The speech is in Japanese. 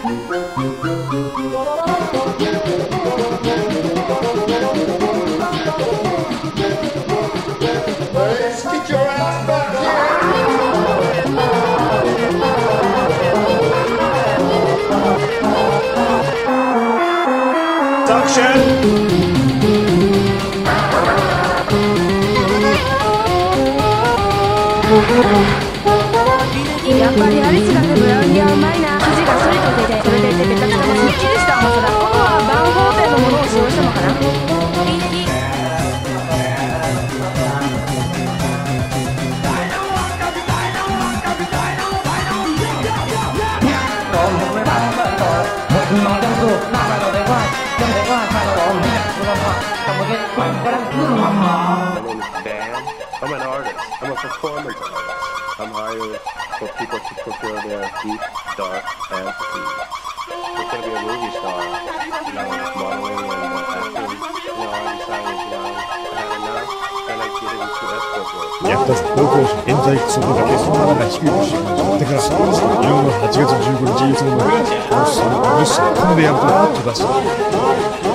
Let's get your ass back here! Suction! やっぱりアリスがね、ブラウニーはうまいな。生地がスリと出て、それでベタベタもすっきりした甘さだ。ここはバンホーテンのものを使用したのかな。いい。 I'm an artist. I'm a performance artist. I'm hired for people to fulfill their deep, dark fantasies. It's going to be a movie star, modeling and acting. I decided, I had enough, and I get into escort work. 役立つ高校生現在そこだけそのまま低い腰を持ってから日本の8月15日いつもの放送のニュースコンベヤーと飛ばす